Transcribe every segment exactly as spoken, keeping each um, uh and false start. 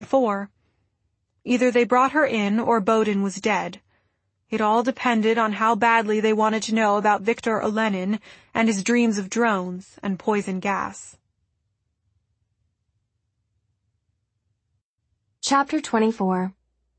for. Either they brought her in or Bowden was dead. It all depended on how badly they wanted to know about Victor Olenin and his dreams of drones and poison gas. Chapter twenty-four.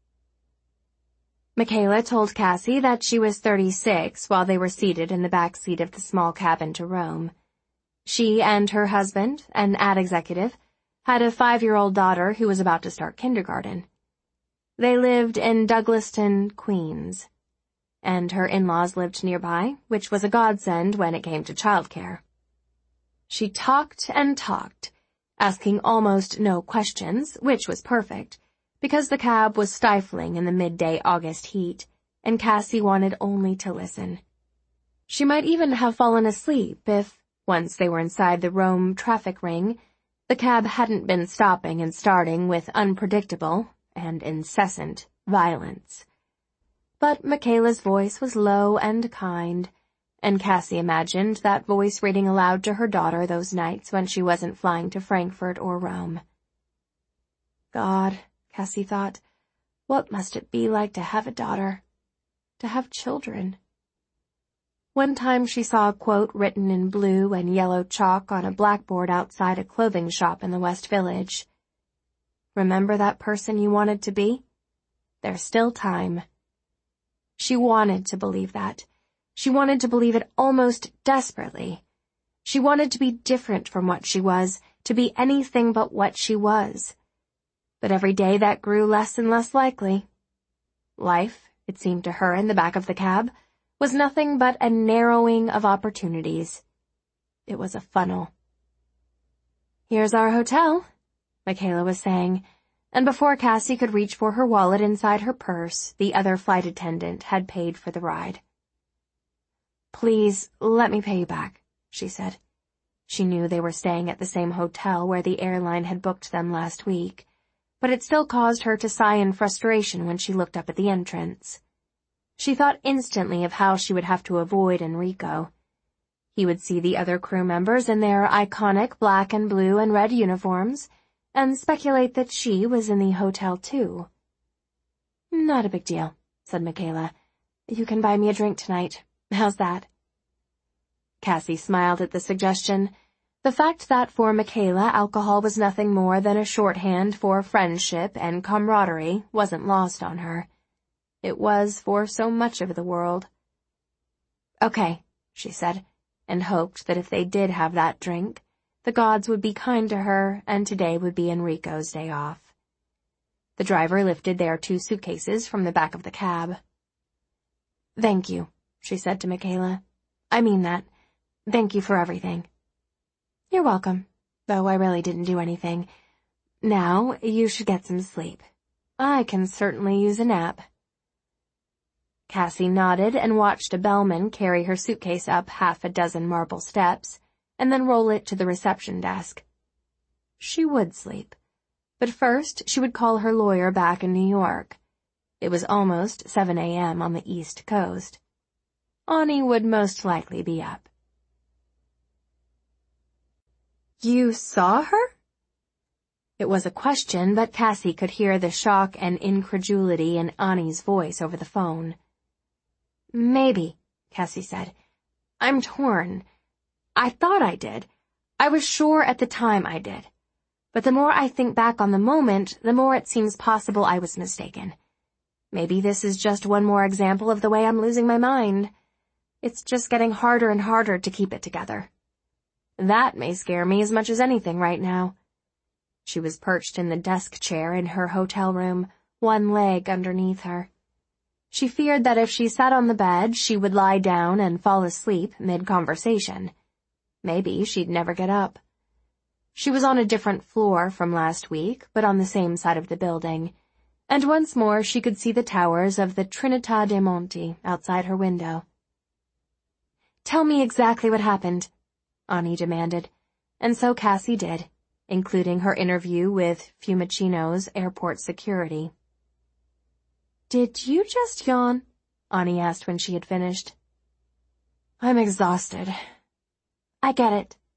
Michaela told Cassie that she was thirty-six while they were seated in the back seat of the small cabin to Rome. She and her husband, an ad executive, had a five-year-old daughter who was about to start kindergarten. They lived in Douglaston, Queens, and her in-laws lived nearby, which was a godsend when it came to childcare. She talked and talked, asking almost no questions, which was perfect, because the cab was stifling in the midday August heat, and Cassie wanted only to listen. She might even have fallen asleep if, once they were inside the Rome traffic ring, the cab hadn't been stopping and starting with unpredictable and incessant violence. But Michaela's voice was low and kind, and Cassie imagined that voice reading aloud to her daughter those nights when she wasn't flying to Frankfurt or Rome. God, Cassie thought, what must it be like to have a daughter, to have children? One time she saw a quote written in blue and yellow chalk on a blackboard outside a clothing shop in the West Village. Remember that person you wanted to be? There's still time. She wanted to believe that. She wanted to believe it almost desperately. She wanted to be different from what she was, to be anything but what she was. But every day that grew less and less likely. Life, it seemed to her in the back of the cab, was nothing but a narrowing of opportunities. It was a funnel. Here's our hotel, Michaela was saying, and before Cassie could reach for her wallet inside her purse, the other flight attendant had paid for the ride. Please, let me pay you back, she said. She knew they were staying at the same hotel where the airline had booked them last week, but it still caused her to sigh in frustration when she looked up at the entrance. She thought instantly of how she would have to avoid Enrico. He would see the other crew members in their iconic black and blue and red uniforms, and speculate that she was in the hotel too. Not a big deal, said Michaela. You can buy me a drink tonight. How's that? Cassie smiled at the suggestion. The fact that for Michaela alcohol was nothing more than a shorthand for friendship and camaraderie wasn't lost on her. It was for so much of the world. Okay, she said, and hoped that if they did have that drink, the gods would be kind to her and today would be Enrico's day off. The driver lifted their two suitcases from the back of the cab. Thank you, she said to Michaela. I mean that. Thank you for everything. You're welcome, though I really didn't do anything. Now, you should get some sleep. I can certainly use a nap. Cassie nodded and watched a bellman carry her suitcase up half a dozen marble steps and then roll it to the reception desk. She would sleep, but first she would call her lawyer back in New York. It was almost seven a.m. on the East Coast. Ani would most likely be up. You saw her? It was a question, but Cassie could hear the shock and incredulity in Ani's voice over the phone. Maybe, Cassie said. I'm torn. I thought I did. I was sure at the time I did. But the more I think back on the moment, the more it seems possible I was mistaken. Maybe this is just one more example of the way I'm losing my mind. It's just getting harder and harder to keep it together. That may scare me as much as anything right now. She was perched in the desk chair in her hotel room, one leg underneath her. She feared that if she sat on the bed, she would lie down and fall asleep mid-conversation. Maybe she'd never get up. She was on a different floor from last week, but on the same side of the building, and once more she could see the towers of the Trinità dei Monti outside her window. Tell me exactly what happened, Ani demanded, and so Cassie did, including her interview with Fiumicino's airport security. Did you just yawn? Ani asked when she had finished. I'm exhausted. I get it.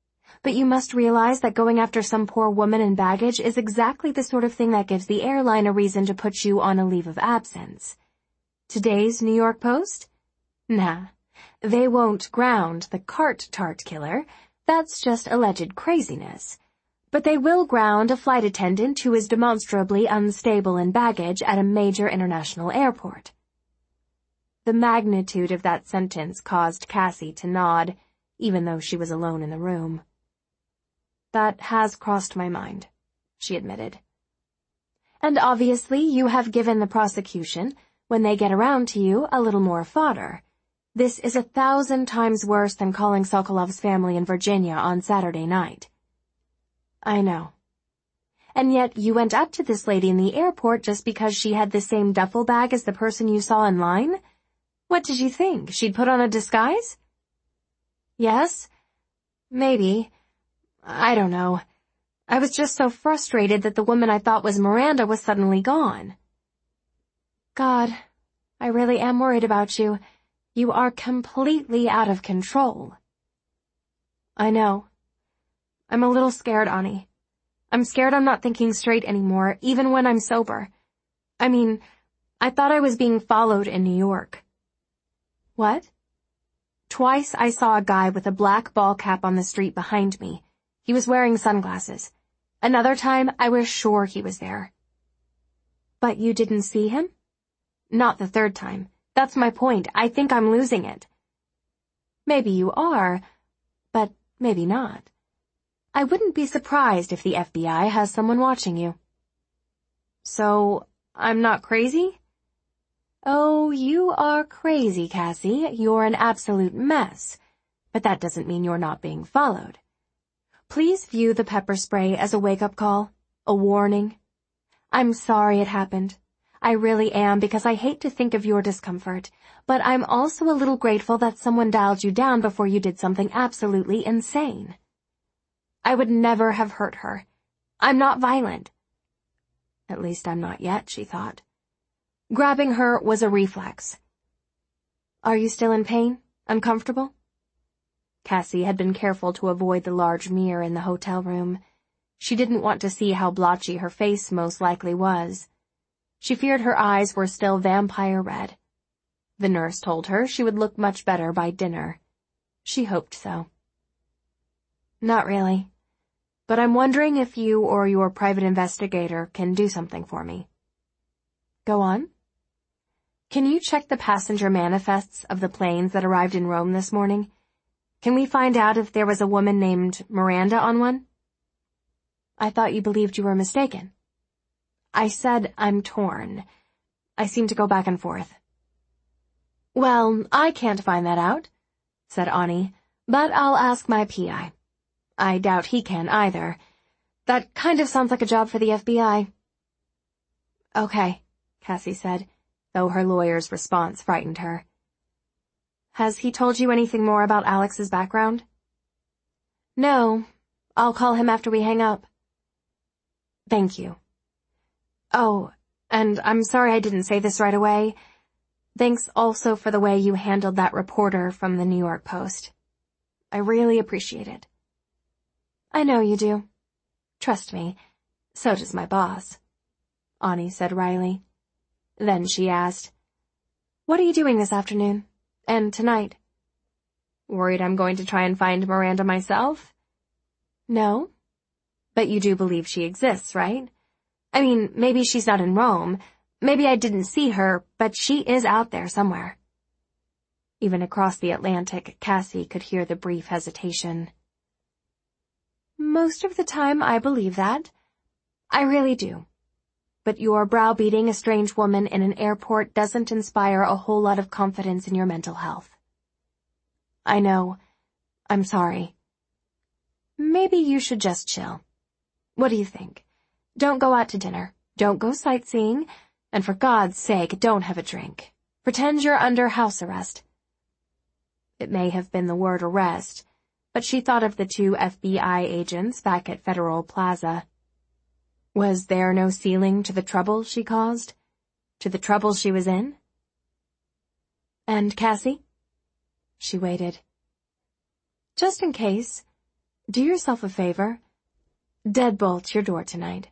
but you must realize that going after some poor woman and baggage is exactly the sort of thing that gives the airline a reason to put you on a leave of absence. Today's New York Post? Nah, they won't ground the cart tart killer. That's just alleged craziness. But they will ground a flight attendant who is demonstrably unstable in baggage at a major international airport. The magnitude of that sentence caused Cassie to nod, even though she was alone in the room. That has crossed my mind, she admitted. And obviously you have given the prosecution, when they get around to you, a little more fodder. This is a thousand times worse than calling Sokolov's family in Virginia on Saturday night. I know. And yet you went up to this lady in the airport just because she had the same duffel bag as the person you saw in line? What did you think? She'd put on a disguise? Yes? Maybe. I don't know. I was just so frustrated that the woman I thought was Miranda was suddenly gone. God, I really am worried about you. You are completely out of control. I know. I'm a little scared, Ani. I'm scared I'm not thinking straight anymore, even when I'm sober. I mean, I thought I was being followed in New York. What? Twice I saw a guy with a black ball cap on the street behind me. He was wearing sunglasses. Another time, I was sure he was there. But you didn't see him? Not the third time. That's my point. I think I'm losing it. Maybe you are, but maybe not. I wouldn't be surprised if the F B I has someone watching you. So, I'm not crazy? Oh, you are crazy, Cassie. You're an absolute mess. But that doesn't mean you're not being followed. Please view the pepper spray as a wake-up call, a warning. I'm sorry it happened. I really am, because I hate to think of your discomfort, but I'm also a little grateful that someone dialed you down before you did something absolutely insane. I would never have hurt her. I'm not violent. At least I'm not yet, she thought. Grabbing her was a reflex. Are you still in pain? Uncomfortable? Cassie had been careful to avoid the large mirror in the hotel room. She didn't want to see how blotchy her face most likely was. She feared her eyes were still vampire red. The nurse told her she would look much better by dinner. She hoped so. Not really. But I'm wondering if you or your private investigator can do something for me. Go on. Can you check the passenger manifests of the planes that arrived in Rome this morning? Can we find out if there was a woman named Miranda on one? I thought you believed you were mistaken. I said I'm torn. I seem to go back and forth. Well, I can't find that out, said Ani, but I'll ask my P I. I doubt he can either. That kind of sounds like a job for the F B I. Okay, Cassie said, though her lawyer's response frightened her. Has he told you anything more about Alex's background? No. I'll call him after we hang up. Thank you. Oh, and I'm sorry I didn't say this right away. Thanks also for the way you handled that reporter from the New York Post. I really appreciate it. I know you do. Trust me, so does my boss, Ani said wryly. Then she asked, What are you doing this afternoon? And tonight? Worried I'm going to try and find Miranda myself? No? But you do believe she exists, right? I mean, maybe she's not in Rome. Maybe I didn't see her, but she is out there somewhere. Even across the Atlantic, Cassie could hear the brief hesitation. Most of the time I believe that. I really do. But your browbeating a strange woman in an airport doesn't inspire a whole lot of confidence in your mental health. I know. I'm sorry. Maybe you should just chill. What do you think? Don't go out to dinner. Don't go sightseeing. And for God's sake, don't have a drink. Pretend you're under house arrest. It may have been the word arrest, but she thought of the two F B I agents back at Federal Plaza. Was there no ceiling to the trouble she caused? To the trouble she was in? And Cassie? She waited. Just in case, Do yourself a favor. Deadbolt your door tonight.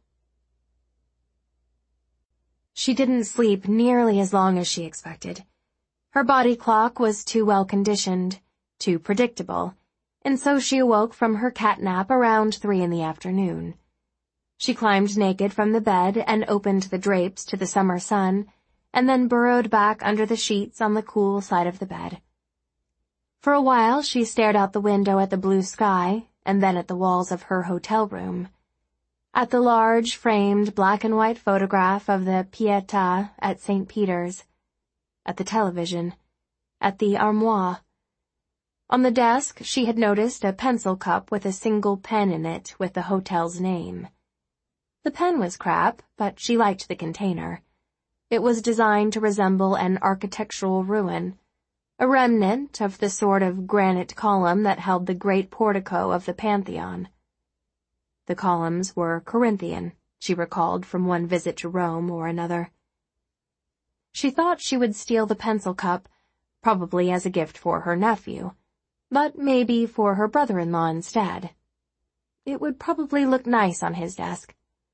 She didn't sleep nearly as long as she expected. Her body clock was too well conditioned, too predictable, and so she awoke from her cat nap around three in the afternoon. She climbed naked from the bed and opened the drapes to the summer sun, and then burrowed back under the sheets on the cool side of the bed. For a while she stared out the window at the blue sky, and then at the walls of her hotel room. At the large, framed, black-and-white photograph of the Pietà at Saint Peter's. At the television. At the armoire. On the desk, she had noticed a pencil cup with a single pen in it with the hotel's name. The pen was crap, but she liked the container. It was designed to resemble an architectural ruin, a remnant of the sort of granite column that held the great portico of the Pantheon. The columns were Corinthian, she recalled from one visit to Rome or another. She thought she would steal the pencil cup, probably as a gift for her nephew, but maybe for her brother-in-law instead. It would probably look nice on his desk.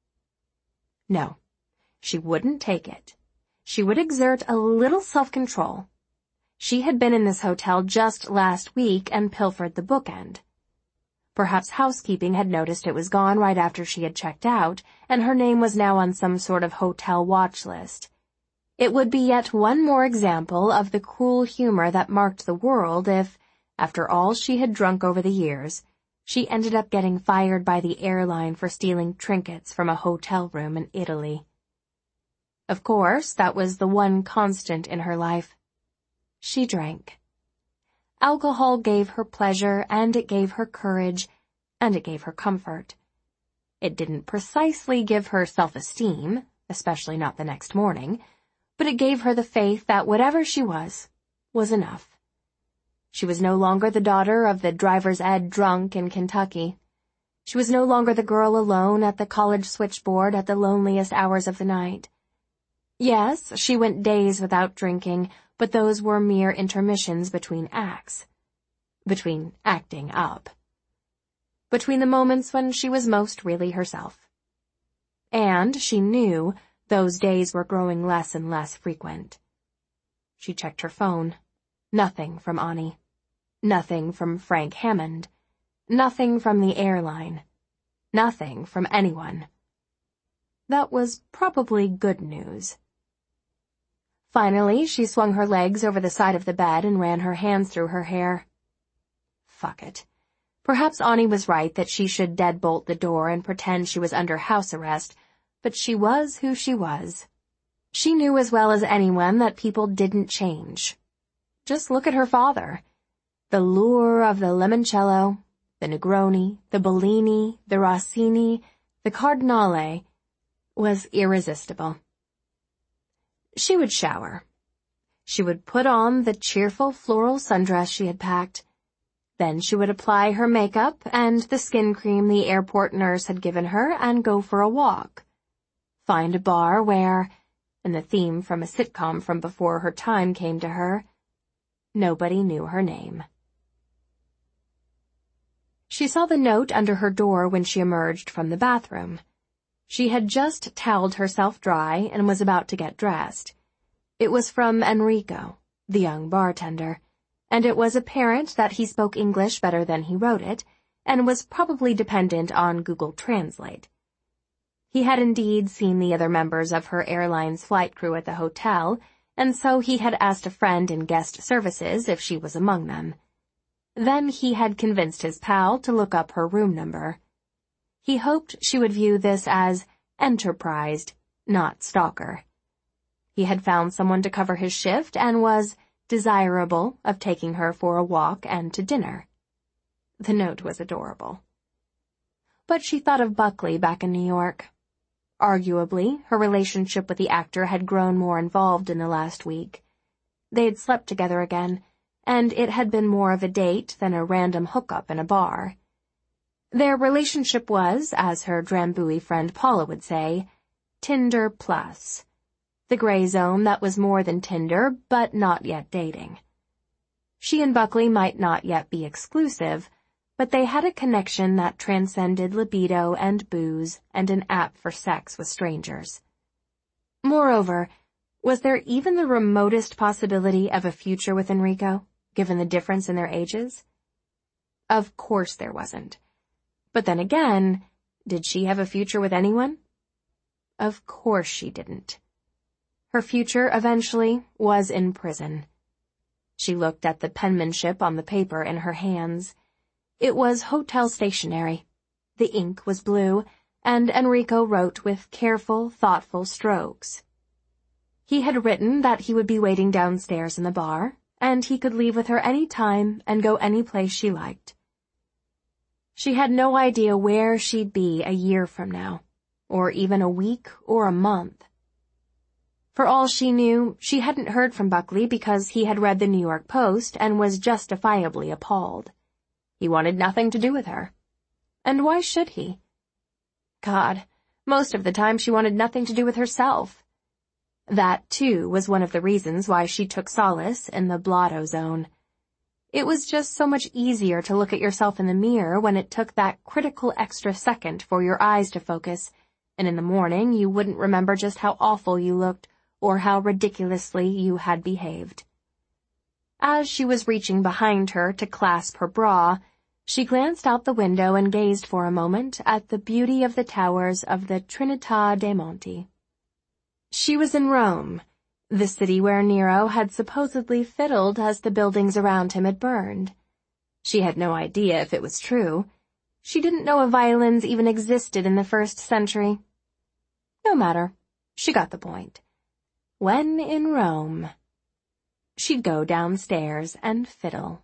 No, she wouldn't take it. She would exert a little self-control. She had been in this hotel just last week and pilfered the bookend. Perhaps housekeeping had noticed it was gone right after she had checked out, and her name was now on some sort of hotel watch list. It would be yet one more example of the cruel humor that marked the world if, after all she had drunk over the years, she ended up getting fired by the airline for stealing trinkets from a hotel room in Italy. Of course, that was the one constant in her life. She drank. Alcohol gave her pleasure, and it gave her courage, and it gave her comfort. It didn't precisely give her self-esteem, especially not the next morning, but it gave her the faith that whatever she was, was enough. She was no longer the daughter of the driver's ed drunk in Kentucky. She was no longer the girl alone at the college switchboard at the loneliest hours of the night. Yes, she went days without drinking, but those were mere intermissions between acts. Between acting up. Between the moments when she was most really herself. And she knew those days were growing less and less frequent. She checked her phone. Nothing from Ani. Nothing from Frank Hammond. Nothing from the airline. Nothing from anyone. That was probably good news. Finally, she swung her legs over the side of the bed and ran her hands through her hair. Fuck it. Perhaps Ani was right that she should deadbolt the door and pretend she was under house arrest, but she was who she was. She knew as well as anyone that people didn't change. Just look at her father. The lure of the limoncello, the Negroni, the Bellini, the Rossini, the Cardinale was irresistible. She would shower. She would put on the cheerful floral sundress she had packed. Then she would apply her makeup and the skin cream the airport nurse had given her and go for a walk. Find a bar where, and the theme from a sitcom from before her time came to her, nobody knew her name. She saw the note under her door when she emerged from the bathroom. She had just toweled herself dry and was about to get dressed. It was from Enrico, the young bartender, and it was apparent that he spoke English better than he wrote it, and was probably dependent on Google Translate. He had indeed seen the other members of her airline's flight crew at the hotel, and so he had asked a friend in guest services if she was among them. Then he had convinced his pal to look up her room number. He hoped she would view this as enterprised, not stalker. He had found someone to cover his shift and was desirable of taking her for a walk and to dinner. The note was adorable. But she thought of Buckley back in New York. Arguably, her relationship with the actor had grown more involved in the last week. They had slept together again, and it had been more of a date than a random hookup in a bar. Their relationship was, as her Drambuie friend Paula would say, Tinder plus. The gray zone that was more than Tinder, but not yet dating. She and Buckley might not yet be exclusive, but they had a connection that transcended libido and booze and an app for sex with strangers. Moreover, was there even the remotest possibility of a future with Enrico, given the difference in their ages? Of course there wasn't. But then again, did she have a future with anyone? Of course she didn't. Her future, eventually, was in prison. She looked at the penmanship on the paper in her hands. It was hotel stationery. The ink was blue, and Enrico wrote with careful, thoughtful strokes. He had written that he would be waiting downstairs in the bar, and he could leave with her any time and go any place she liked. She had no idea where she'd be a year from now, or even a week or a month. For all she knew, she hadn't heard from Buckley because he had read the New York Post and was justifiably appalled. He wanted nothing to do with her. And why should he? God, most of the time she wanted nothing to do with herself. That, too, was one of the reasons why she took solace in the blotto zone. It was just so much easier to look at yourself in the mirror when it took that critical extra second for your eyes to focus, and in the morning you wouldn't remember just how awful you looked or how ridiculously you had behaved. As she was reaching behind her to clasp her bra, she glanced out the window and gazed for a moment at the beauty of the towers of the Trinità dei Monti. She was in Rome, the city where Nero had supposedly fiddled as the buildings around him had burned. She had no idea if it was true. She didn't know if violins even existed in the first century. No matter. She got the point. When in Rome, she'd go downstairs and fiddle.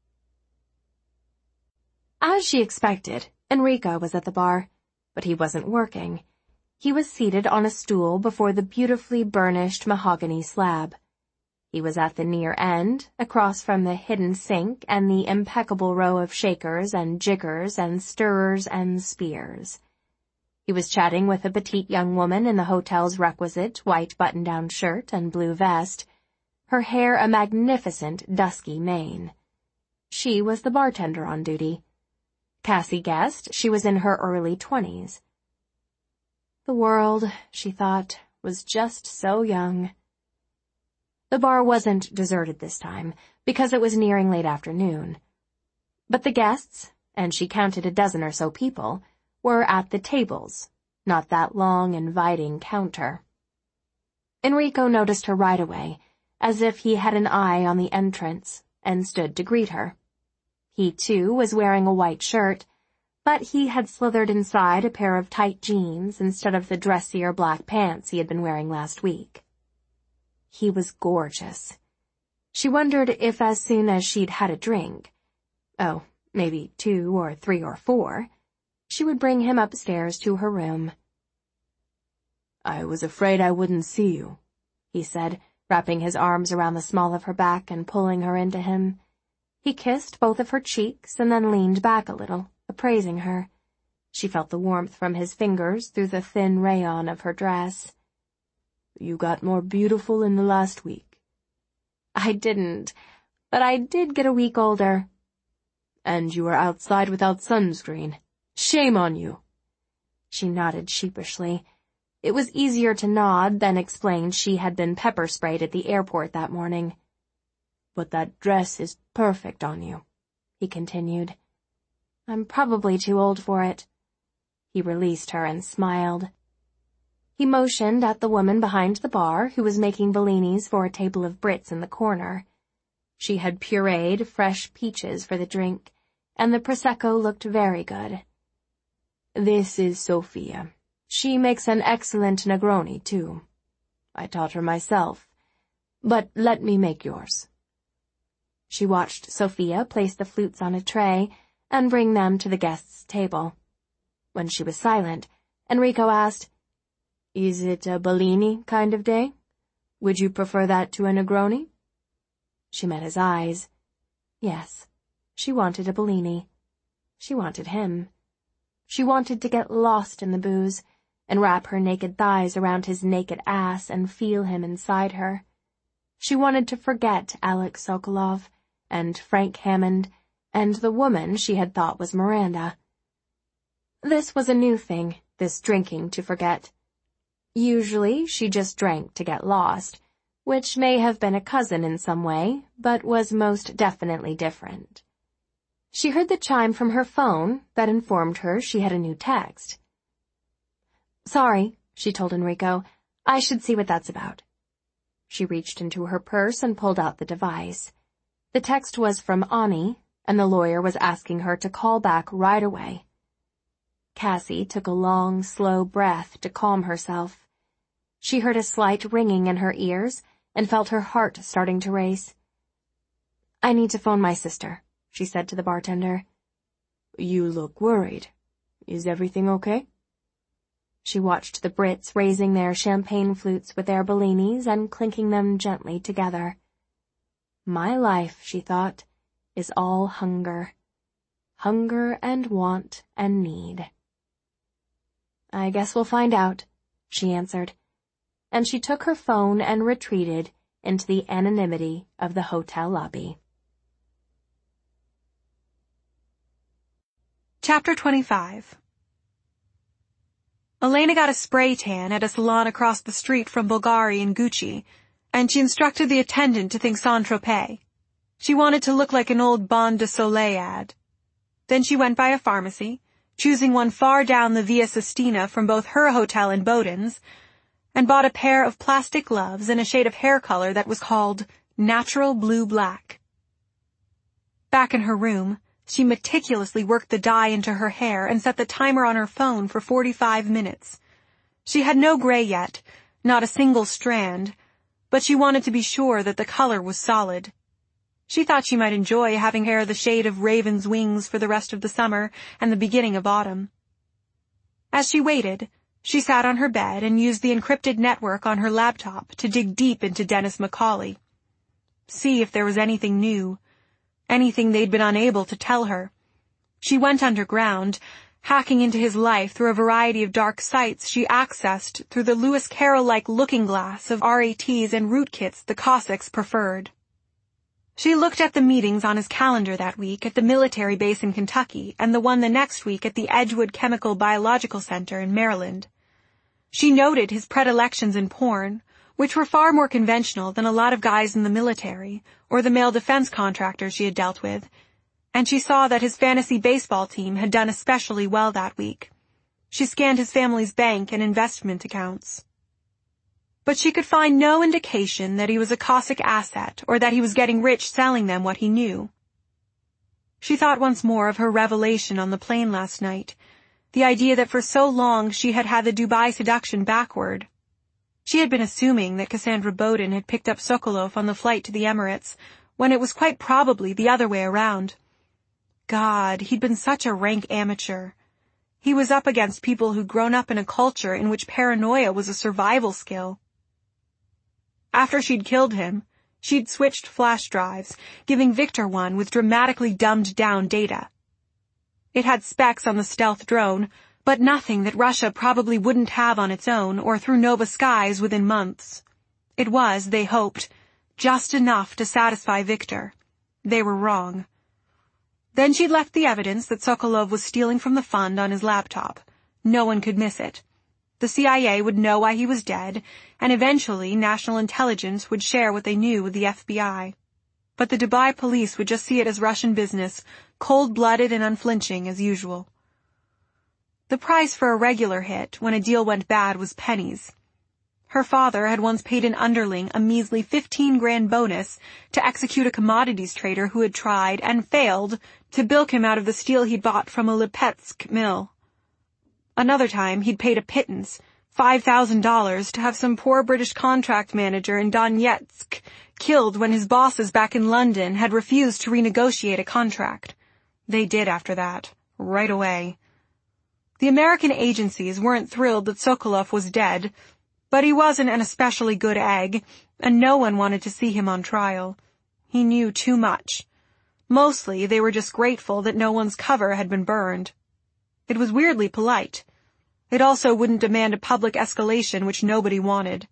As she expected, Enrico was at the bar, but he wasn't working. He was seated on a stool before the beautifully burnished mahogany slab. He was at the near end, across from the hidden sink and the impeccable row of shakers and jiggers and stirrers and spears. He was chatting with a petite young woman in the hotel's requisite white button-down shirt and blue vest, her hair a magnificent dusky mane. She was the bartender on duty. Cassie guessed she was in her early twenties. The world, she thought, was just so young. The bar wasn't deserted this time, because it was nearing late afternoon. But the guests, and she counted a dozen or so people, were at the tables, not that long, inviting counter. Enrico noticed her right away, as if he had an eye on the entrance, and stood to greet her. He, too, was wearing a white shirt, but he had slithered inside a pair of tight jeans instead of the dressier black pants he had been wearing last week. He was gorgeous. She wondered if as soon as she'd had a drink, oh, maybe two or three or four, she would bring him upstairs to her room. "I was afraid I wouldn't see you," he said, wrapping his arms around the small of her back and pulling her into him. He kissed both of her cheeks and then leaned back a little, appraising her. She felt the warmth from his fingers through the thin rayon of her dress. "You got more beautiful in the last week." "I didn't, but I did get a week older." "And you were outside without sunscreen. Shame on you." She nodded sheepishly. It was easier to nod than explain she had been pepper-sprayed at the airport that morning. "But that dress is perfect on you," he continued. "I'm probably too old for it." He released her and smiled. He motioned at the woman behind the bar who was making bellinis for a table of Brits in the corner. She had pureed fresh peaches for the drink, and the Prosecco looked very good. "This is Sophia. She makes an excellent Negroni, too. I taught her myself. But let me make yours." She watched Sophia place the flutes on a tray and bring them to the guests' table. When she was silent, Enrico asked, "Is it a Bellini kind of day? Would you prefer that to a Negroni?" She met his eyes. Yes, she wanted a Bellini. She wanted him. She wanted to get lost in the booze and wrap her naked thighs around his naked ass and feel him inside her. She wanted to forget Alex Sokolov and Frank Hammond and the woman she had thought was Miranda. This was a new thing, this drinking to forget. Usually she just drank to get lost, which may have been a cousin in some way, but was most definitely different. She heard the chime from her phone that informed her she had a new text. "Sorry," she told Enrico. "I should see what that's about." She reached into her purse and pulled out the device. The text was from Ani, and the lawyer was asking her to call back right away. Cassie took a long, slow breath to calm herself. She heard a slight ringing in her ears and felt her heart starting to race. "I need to phone my sister," she said to the bartender. "You look worried. Is everything okay?" She watched the Brits raising their champagne flutes with their Bellinis and clinking them gently together. My life, she thought, is all hunger. Hunger and want and need. "I guess we'll find out," she answered, and she took her phone and retreated into the anonymity of the hotel lobby. Chapter twenty-five. Elena got a spray tan at a salon across the street from Bulgari and Gucci, and she instructed the attendant to think Saint-Tropez. She wanted to look like an old Bon de Soleil ad. Then she went by a pharmacy, choosing one far down the Via Sistina from both her hotel and Bowden's, and bought a pair of plastic gloves in a shade of hair color that was called Natural Blue Black. Back in her room, she meticulously worked the dye into her hair and set the timer on her phone for forty-five minutes. She had no gray yet, not a single strand, but she wanted to be sure that the color was solid. She thought she might enjoy having hair the shade of raven's wings for the rest of the summer and the beginning of autumn. As she waited, she sat on her bed and used the encrypted network on her laptop to dig deep into Dennis McCauley. See if there was anything new. Anything they'd been unable to tell her. She went underground, hacking into his life through a variety of dark sites she accessed through the Lewis Carroll-like looking glass of R A Ts and rootkits the Cossacks preferred. She looked at the meetings on his calendar that week at the military base in Kentucky and the one the next week at the Edgewood Chemical Biological Center in Maryland. She noted his predilections in porn, which were far more conventional than a lot of guys in the military or the male defense contractors she had dealt with, and she saw that his fantasy baseball team had done especially well that week. She scanned his family's bank and investment accounts. But she could find no indication that he was a Cossack asset or that he was getting rich selling them what he knew. She thought once more of her revelation on the plane last night, the idea that for so long she had had the Dubai seduction backward. She had been assuming that Cassandra Bowden had picked up Sokolov on the flight to the Emirates, when it was quite probably the other way around. God, he'd been such a rank amateur. He was up against people who'd grown up in a culture in which paranoia was a survival skill. After she'd killed him, she'd switched flash drives, giving Victor one with dramatically dumbed-down data. It had specs on the stealth drone, but nothing that Russia probably wouldn't have on its own or through Nova skies within months. It was, they hoped, just enough to satisfy Victor. They were wrong. Then she'd left the evidence that Sokolov was stealing from the fund on his laptop. No one could miss it. The C I A would know why he was dead, and eventually National Intelligence would share what they knew with the F B I. But the Dubai police would just see it as Russian business, cold-blooded and unflinching as usual. The price for a regular hit when a deal went bad was pennies. Her father had once paid an underling a measly fifteen grand bonus to execute a commodities trader who had tried, and failed, to bilk him out of the steel he'd bought from a Lipetsk mill. Another time he'd paid a pittance, five thousand dollars, to have some poor British contract manager in Donetsk killed when his bosses back in London had refused to renegotiate a contract. They did after that, right away. The American agencies weren't thrilled that Sokolov was dead, but he wasn't an especially good egg, and no one wanted to see him on trial. He knew too much. Mostly they were just grateful that no one's cover had been burned. It was weirdly polite. It also wouldn't demand a public escalation which nobody wanted.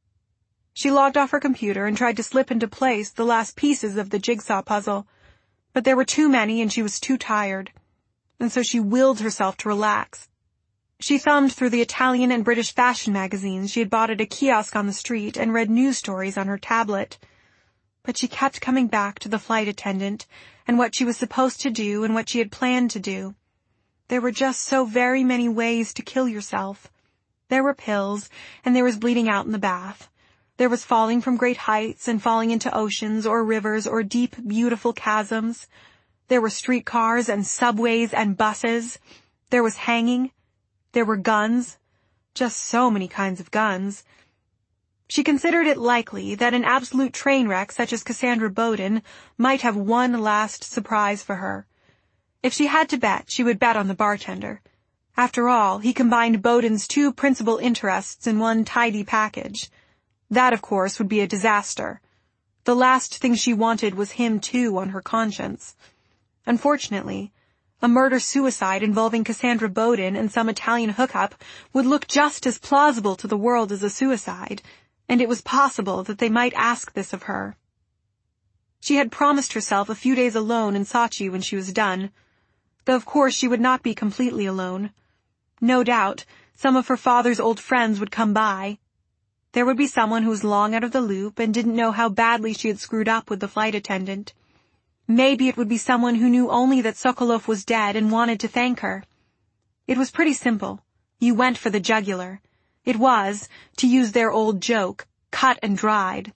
She logged off her computer and tried to slip into place the last pieces of the jigsaw puzzle, But there were too many and she was too tired, and so she willed herself to relax. She thumbed through the Italian and British fashion magazines she had bought at a kiosk on the street and read news stories on her tablet. But she kept coming back to the flight attendant and what she was supposed to do and what she had planned to do. There were just so very many ways to kill yourself. There were pills, and there was bleeding out in the bath. There was falling from great heights and falling into oceans or rivers or deep, beautiful chasms. There were streetcars and subways and buses. There was hanging. There were guns. Just so many kinds of guns. She considered it likely that an absolute train wreck such as Cassandra Bowden might have one last surprise for her. If she had to bet, she would bet on the bartender. After all, he combined Bowden's two principal interests in one tidy package. That, of course, would be a disaster. The last thing she wanted was him, too, on her conscience. Unfortunately, a murder-suicide involving Cassandra Bowden and some Italian hookup would look just as plausible to the world as a suicide, and it was possible that they might ask this of her. She had promised herself a few days alone in Sochi when she was done, though of course she would not be completely alone. No doubt, some of her father's old friends would come by. There would be someone who was long out of the loop and didn't know how badly she had screwed up with the flight attendant. Maybe it would be someone who knew only that Sokolov was dead and wanted to thank her. It was pretty simple. You went for the jugular. It was, to use their old joke, cut and dried.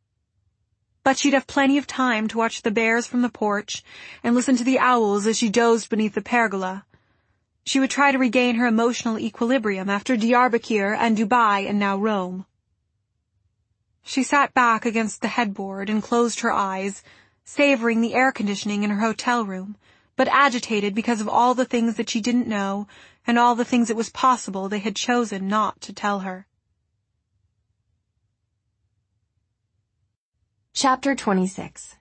But she'd have plenty of time to watch the bears from the porch and listen to the owls as she dozed beneath the pergola. She would try to regain her emotional equilibrium after Diyarbakir and Dubai and now Rome. She sat back against the headboard and closed her eyes, savoring the air conditioning in her hotel room, but agitated because of all the things that she didn't know and all the things it was possible they had chosen not to tell her. Chapter twenty-six.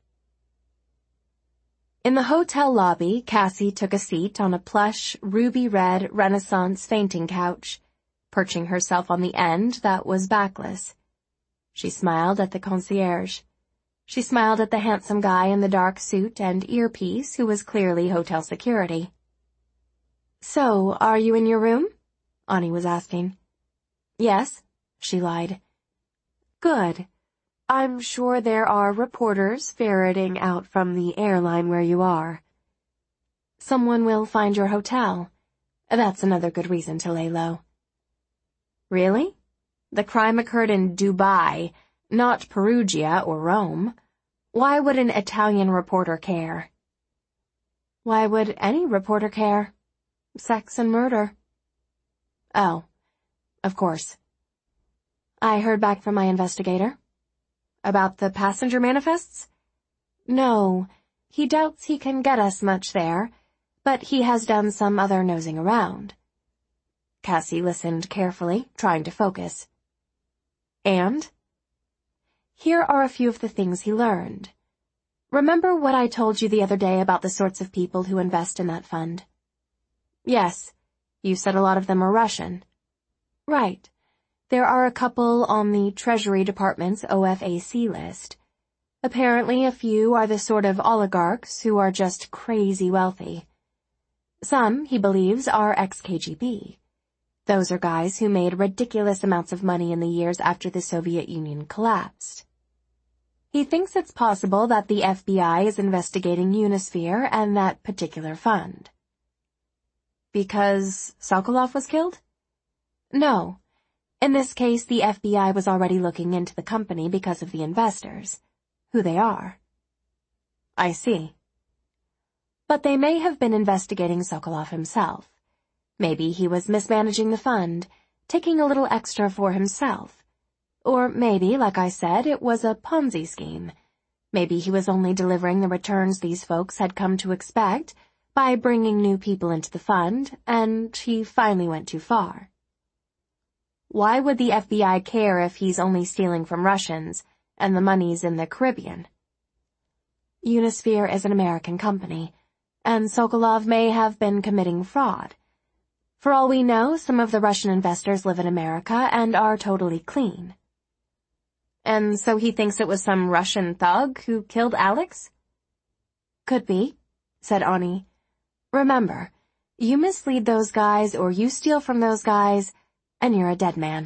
In the hotel lobby, Cassie took a seat on a plush, ruby-red Renaissance fainting couch, perching herself on the end that was backless. She smiled at the concierge. She smiled at the handsome guy in the dark suit and earpiece who was clearly hotel security. "So, are you in your room?" Ani was asking. "Yes," she lied. "Good. I'm sure there are reporters ferreting out from the airline where you are. Someone will find your hotel. That's another good reason to lay low." "Really? The crime occurred in Dubai, not Perugia or Rome. Why would an Italian reporter care?" "Why would any reporter care? Sex and murder." "Oh, of course." "I heard back from my investigator." "About the passenger manifests?" "No, he doubts he can get us much there, but he has done some other nosing around." Cassie listened carefully, trying to focus. "And?" "Here are a few of the things he learned. Remember what I told you the other day about the sorts of people who invest in that fund?" "Yes, you said a lot of them are Russian." "Right. There are a couple on the Treasury Department's O F A C list. Apparently a few are the sort of oligarchs who are just crazy wealthy. Some, he believes, are ex-K G B. Those are guys who made ridiculous amounts of money in the years after the Soviet Union collapsed. He thinks it's possible that the F B I is investigating Unisphere and that particular fund." "Because Sokolov was killed?" "No. In this case, the F B I was already looking into the company because of the investors, who they are." "I see." "But they may have been investigating Sokolov himself. Maybe he was mismanaging the fund, taking a little extra for himself. Or maybe, like I said, it was a Ponzi scheme. Maybe he was only delivering the returns these folks had come to expect by bringing new people into the fund, and he finally went too far." "Why would the F B I care if he's only stealing from Russians and the money's in the Caribbean?" "Unisphere is an American company, and Sokolov may have been committing fraud. For all we know, some of the Russian investors live in America and are totally clean." "And so he thinks it was some Russian thug who killed Alex?" Could be, said Ani. Remember, you mislead those guys or you steal from those guys, and you're a dead man.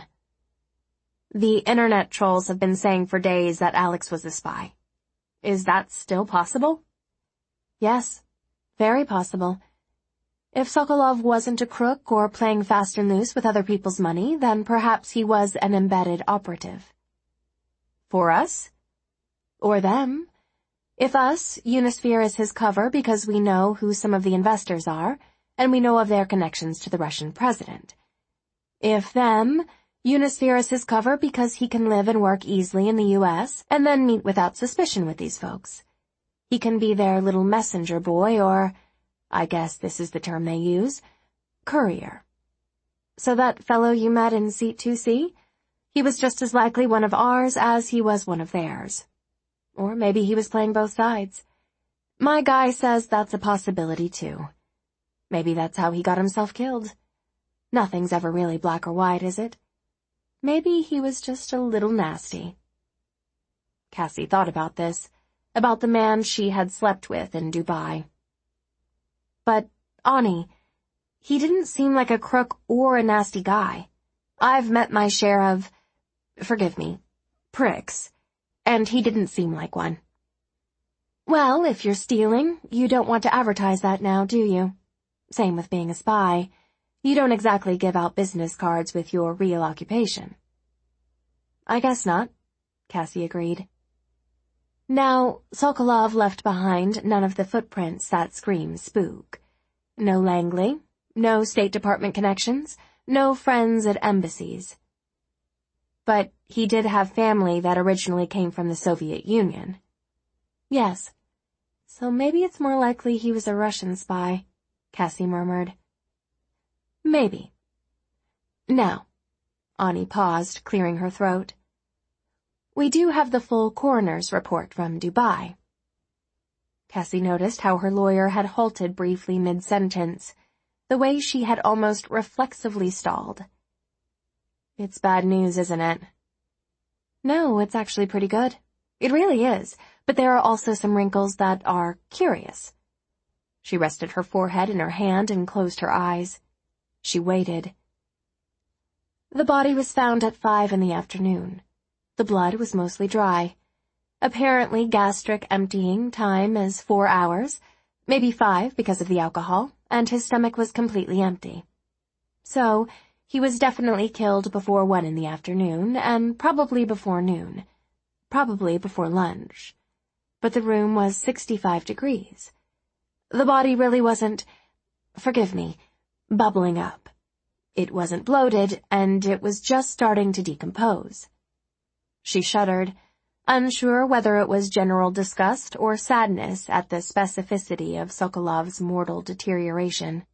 The internet trolls have been saying for days that Alex was a spy. Is that still possible? Yes, very possible. If Sokolov wasn't a crook or playing fast and loose with other people's money, then perhaps he was an embedded operative. For us? Or them. If us, Unisphere is his cover because we know who some of the investors are, and we know of their connections to the Russian president. If them, Unisphere is his cover because he can live and work easily in the U S and then meet without suspicion with these folks. He can be their little messenger boy or, I guess this is the term they use, courier. So that fellow you met in seat two C, he was just as likely one of ours as he was one of theirs. Or maybe he was playing both sides. My guy says that's a possibility too. Maybe that's how he got himself killed. Nothing's ever really black or white, is it? Maybe he was just a little nasty. Cassie thought about this, about the man she had slept with in Dubai. But, Ani, he didn't seem like a crook or a nasty guy. I've met my share of, forgive me, pricks, and he didn't seem like one. Well, if you're stealing, you don't want to advertise that now, do you? Same with being a spy. You don't exactly give out business cards with your real occupation. I guess not, Cassie agreed. Now, Sokolov left behind none of the footprints that scream spook. No Langley, no State Department connections, no friends at embassies. But he did have family that originally came from the Soviet Union. Yes, so maybe it's more likely he was a Russian spy, Cassie murmured. Maybe. Now, Ani paused, clearing her throat. We do have the full coroner's report from Dubai. Cassie noticed how her lawyer had halted briefly mid-sentence, the way she had almost reflexively stalled. It's bad news, isn't it? No, it's actually pretty good. It really is, but there are also some wrinkles that are curious. She rested her forehead in her hand and closed her eyes. She waited. The body was found at five in the afternoon. The blood was mostly dry. Apparently gastric emptying time is four hours, maybe five because of the alcohol, and his stomach was completely empty. So, he was definitely killed before one in the afternoon, and probably before noon. Probably before lunch. But the room was sixty-five degrees. The body really wasn't, forgive me, bubbling up. It wasn't bloated, and it was just starting to decompose. She shuddered, unsure whether it was general disgust or sadness at the specificity of Sokolov's mortal deterioration.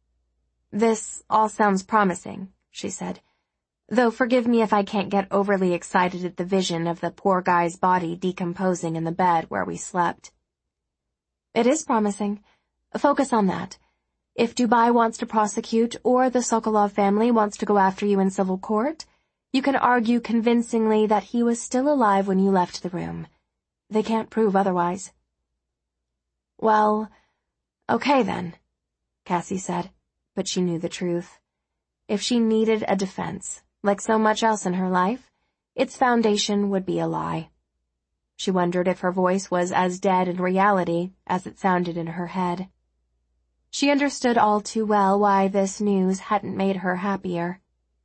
This all sounds promising, she said, though forgive me if I can't get overly excited at the vision of the poor guy's body decomposing in the bed where we slept. It is promising. Focus on that. If Dubai wants to prosecute or the Sokolov family wants to go after you in civil court, you can argue convincingly that he was still alive when you left the room. They can't prove otherwise. Well, okay then, Cassie said, but she knew the truth. If she needed a defense, like so much else in her life, its foundation would be a lie. She wondered if her voice was as dead in reality as it sounded in her head. She understood all too well why this news hadn't made her happier.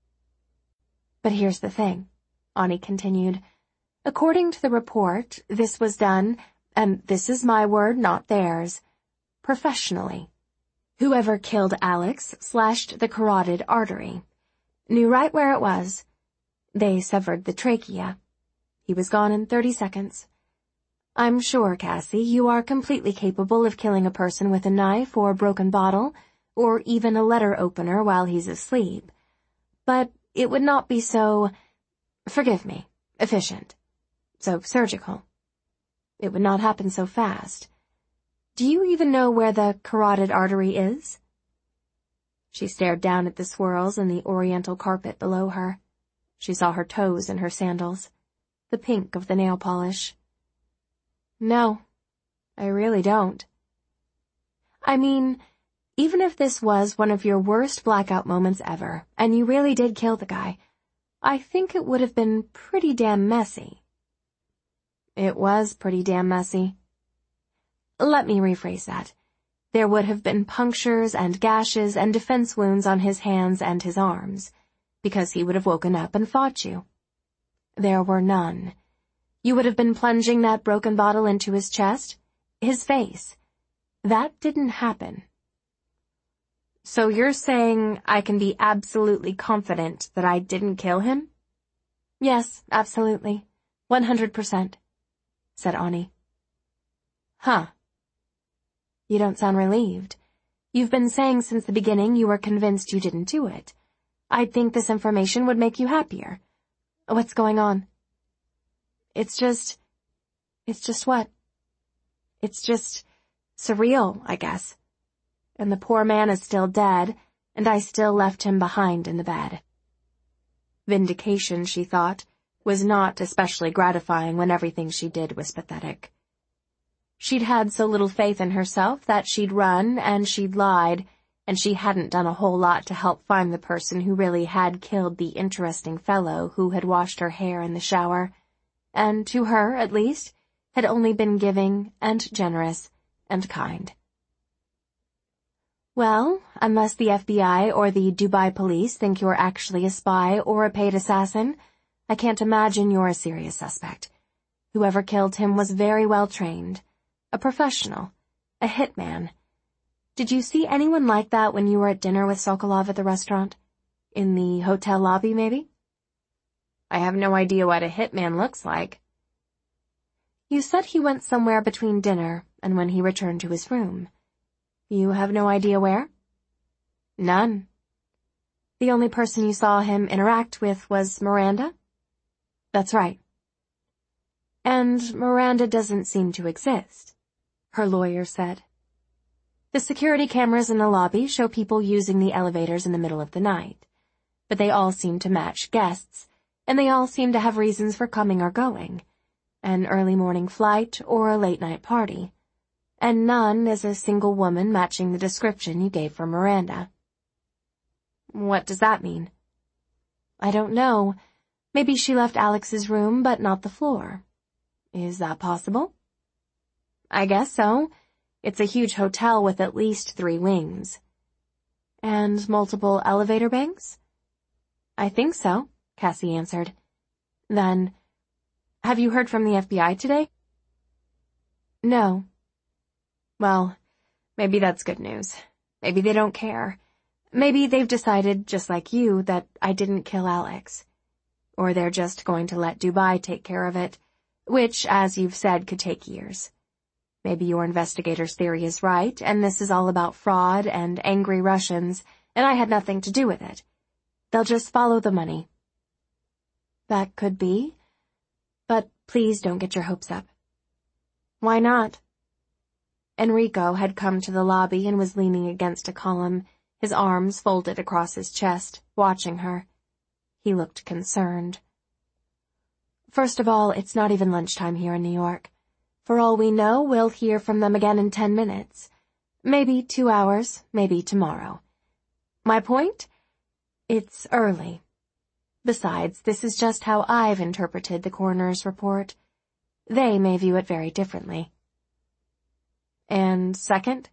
But here's the thing, Ani continued. According to the report, this was done, and this is my word, not theirs, professionally. Whoever killed Alex slashed the carotid artery. Knew right where it was. They severed the trachea. He was gone in thirty seconds. I'm sure, Cassie, you are completely capable of killing a person with a knife or a broken bottle, or even a letter opener while he's asleep. But it would not be so, forgive me, efficient, so surgical. It would not happen so fast. Do you even know where the carotid artery is? She stared down at the swirls in the oriental carpet below her. She saw her toes in her sandals, the pink of the nail polish. No, I really don't. I mean, even if this was one of your worst blackout moments ever, and you really did kill the guy, I think it would have been pretty damn messy. It was pretty damn messy. Let me rephrase that. There would have been punctures and gashes and defense wounds on his hands and his arms, because he would have woken up and fought you. There were none. You would have been plunging that broken bottle into his chest, his face. That didn't happen. So you're saying I can be absolutely confident that I didn't kill him? Yes, absolutely. One hundred percent, said Ani. Huh. You don't sound relieved. You've been saying since the beginning you were convinced you didn't do it. I'd think this information would make you happier. What's going on? It's just... It's just what? It's just surreal, I guess. And the poor man is still dead, and I still left him behind in the bed. Vindication, she thought, was not especially gratifying when everything she did was pathetic. She'd had so little faith in herself that she'd run and she'd lied, and she hadn't done a whole lot to help find the person who really had killed the interesting fellow who had washed her hair in the shower, and to her, at least, had only been giving and generous and kind. Well, unless the F B I or the Dubai police think you're actually a spy or a paid assassin, I can't imagine you're a serious suspect. Whoever killed him was very well trained. A professional. A hitman. Did you see anyone like that when you were at dinner with Sokolov at the restaurant? In the hotel lobby, maybe? I have no idea what a hitman looks like. You said he went somewhere between dinner and when he returned to his room. You have no idea where? None. The only person you saw him interact with was Miranda? That's right. And Miranda doesn't seem to exist, her lawyer said. The security cameras in the lobby show people using the elevators in the middle of the night, but they all seem to match guests, and they all seem to have reasons for coming or going, an early morning flight or a late night party, and none is a single woman matching the description you gave for Miranda. What does that mean? I don't know. Maybe she left Alex's room, but not the floor. Is that possible? I guess so. It's a huge hotel with at least three wings. And multiple elevator banks? I think so, Cassie answered. Then, have you heard from the F B I today? No. Well, maybe that's good news. Maybe they don't care. Maybe they've decided, just like you, that I didn't kill Alex. Or they're just going to let Dubai take care of it, which, as you've said, could take years. Maybe your investigator's theory is right, and this is all about fraud and angry Russians, and I had nothing to do with it. They'll just follow the money. That could be, but please don't get your hopes up. Why not? Enrico had come to the lobby and was leaning against a column, his arms folded across his chest, watching her. He looked concerned. First of all, it's not even lunchtime here in New York. For all we know, we'll hear from them again in ten minutes. Maybe two hours, maybe tomorrow. My point? It's early. Besides, this is just how I've interpreted the coroner's report. They may view it very differently. And second?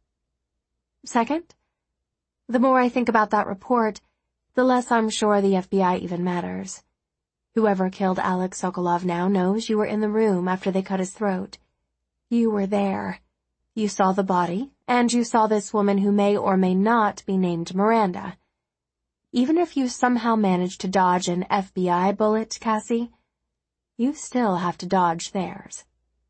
Second? The more I think about that report, the less I'm sure the F B I even matters. Whoever killed Alex Sokolov now knows you were in the room after they cut his throat. You were there. You saw the body, and you saw this woman who may or may not be named Miranda. Even if you somehow managed to dodge an F B I bullet, Cassie, you still have to dodge theirs.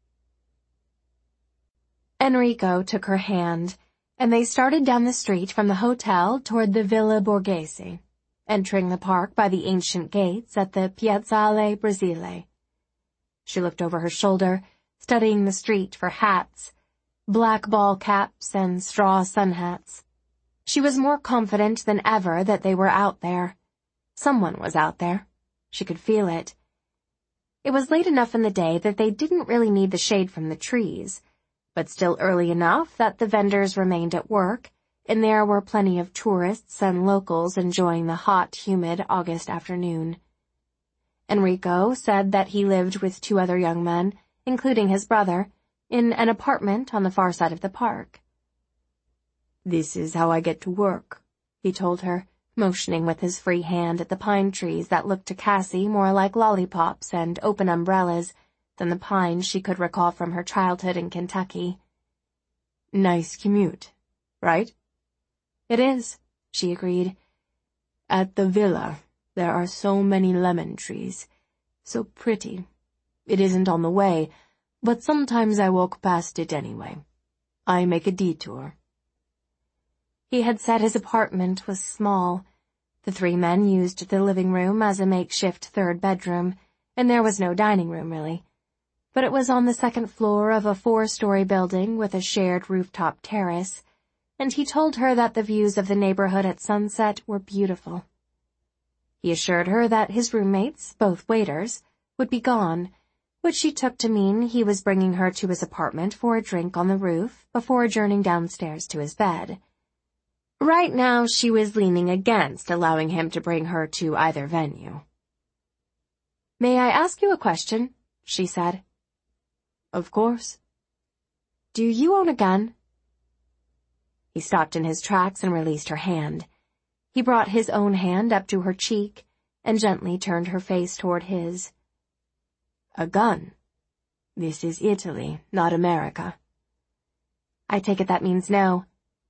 Enrico took her hand, and they started down the street from the hotel toward the Villa Borghese, entering the park by the ancient gates at the Piazzale Brasile. She looked over her shoulder, studying the street for hats, black ball caps and straw sun hats. She was more confident than ever that they were out there. Someone was out there. She could feel it. It was late enough in the day that they didn't really need the shade from the trees, but still early enough that the vendors remained at work, and there were plenty of tourists and locals enjoying the hot, humid August afternoon. Enrico said that he lived with two other young men, including his brother, in an apartment on the far side of the park. "This is how I get to work," he told her, motioning with his free hand at the pine trees that looked to Cassie more like lollipops and open umbrellas than the pines she could recall from her childhood in Kentucky. "Nice commute, right?" "It is," she agreed. "At the villa, there are so many lemon trees. So pretty. It isn't on the way, but sometimes I walk past it anyway. I make a detour." He had said his apartment was small. The three men used the living room as a makeshift third bedroom, and there was no dining room, really. But it was on the second floor of a four-story building with a shared rooftop terrace, and he told her that the views of the neighborhood at sunset were beautiful. He assured her that his roommates, both waiters, would be gone, which she took to mean he was bringing her to his apartment for a drink on the roof before adjourning downstairs to his bed. Right now, she was leaning against allowing him to bring her to either venue. "May I ask you a question?" she said. "Of course." "Do you own a gun?" He stopped in his tracks and released her hand. He brought his own hand up to her cheek and gently turned her face toward his. "A gun? This is Italy, not America." "I take it that means no."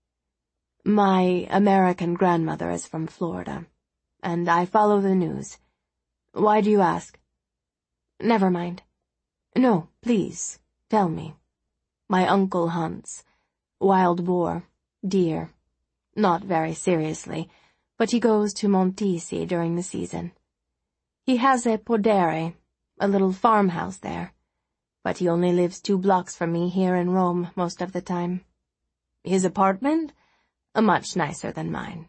"My American grandmother is from Florida, and I follow the news. Why do you ask?" "Never mind." "No, please, tell me. My uncle hunts. Wild boar, deer. Not very seriously, but he goes to Montisi during the season. He has a podere, a little farmhouse there, but he only lives two blocks from me here in Rome most of the time. His apartment? Much nicer than mine."